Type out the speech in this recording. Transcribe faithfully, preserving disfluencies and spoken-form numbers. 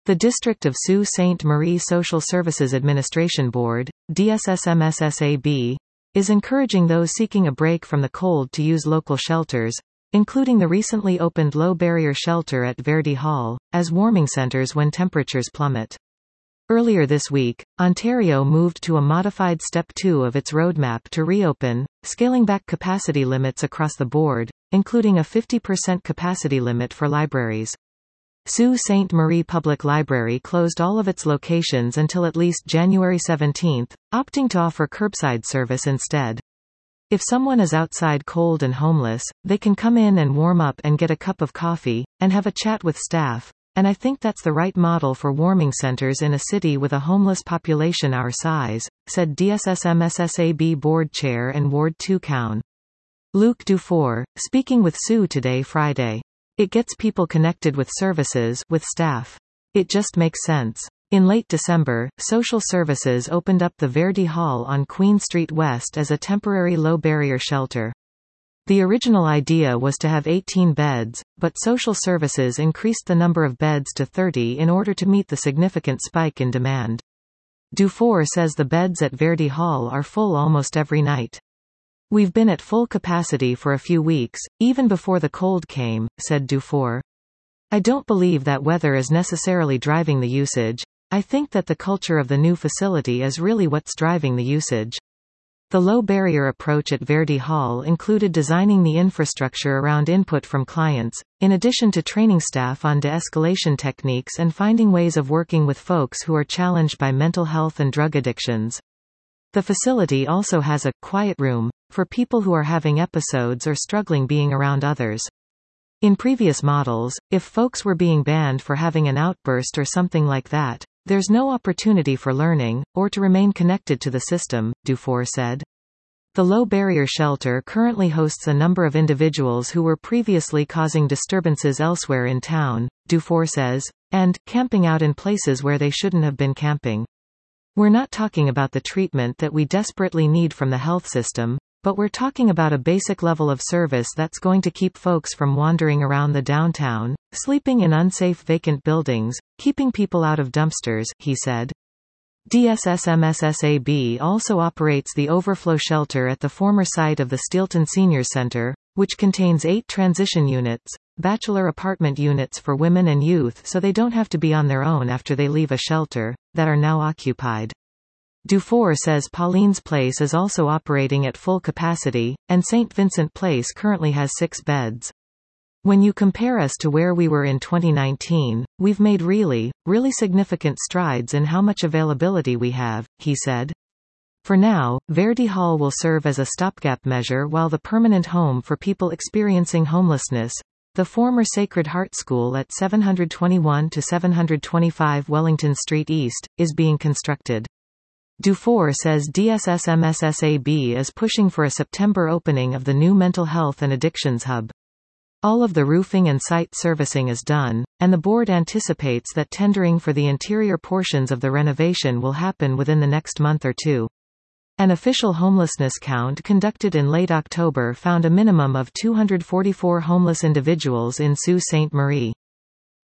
The District of Sault Ste. Marie Social Services Administration Board, D S S M S S A B, is encouraging those seeking a break from the cold to use local shelters, including the recently opened low-barrier shelter at Verdi Hall, as warming centers when temperatures plummet. Earlier this week, Ontario moved to a modified Step two of its roadmap to reopen, scaling back capacity limits across the board, including a fifty percent capacity limit for libraries. Sault Ste. Marie Public Library closed all of its locations until at least January seventeenth, opting to offer curbside service instead. If someone is outside cold and homeless, they can come in and warm up and get a cup of coffee, and have a chat with staff, and I think that's the right model for warming centers in a city with a homeless population our size, said D S S M S S A B Board Chair and Ward two Coun. Luc Dufour, speaking with Sault Today Friday. It gets people connected with services, with staff. It just makes sense. In late December, Social Services opened up the Verdi Hall on Queen Street West as a temporary low-barrier shelter. The original idea was to have eighteen beds, but Social Services increased the number of beds to thirty in order to meet the significant spike in demand. Dufour says the beds at Verdi Hall are full almost every night. We've been at full capacity for a few weeks, even before the cold came, said Dufour. I don't believe that weather is necessarily driving the usage. I think that the culture of the new facility is really what's driving the usage. The low-barrier approach at Verdi Hall included designing the infrastructure around input from clients, in addition to training staff on de-escalation techniques and finding ways of working with folks who are challenged by mental health and drug addictions. The facility also has a quiet room for people who are having episodes or struggling being around others. In previous models, if folks were being banned for having an outburst or something like that, there's no opportunity for learning, or to remain connected to the system, Dufour said. The low-barrier shelter currently hosts a number of individuals who were previously causing disturbances elsewhere in town, Dufour says, and camping out in places where they shouldn't have been camping. We're not talking about the treatment that we desperately need from the health system, but we're talking about a basic level of service that's going to keep folks from wandering around the downtown, sleeping in unsafe vacant buildings, keeping people out of dumpsters, he said. D S S M S S A B also operates the overflow shelter at the former site of the Steelton Seniors Center, which contains eight transition units, bachelor apartment units for women and youth so they don't have to be on their own after they leave a shelter, that are now occupied. Dufour says Pauline's Place is also operating at full capacity, and Saint Vincent Place currently has six beds. When you compare us to where we were in twenty nineteen, we've made really, really significant strides in how much availability we have, he said. For now, Verdi Hall will serve as a stopgap measure while the permanent home for people experiencing homelessness, the former Sacred Heart School at seven twenty-one to seven twenty-five Wellington Street East, is being constructed. Dufour says D S S M S S A B is pushing for a September opening of the new mental health and addictions hub. All of the roofing and site servicing is done, and the board anticipates that tendering for the interior portions of the renovation will happen within the next month or two. An official homelessness count conducted in late October found a minimum of two hundred forty-four homeless individuals in Sault Ste. Marie.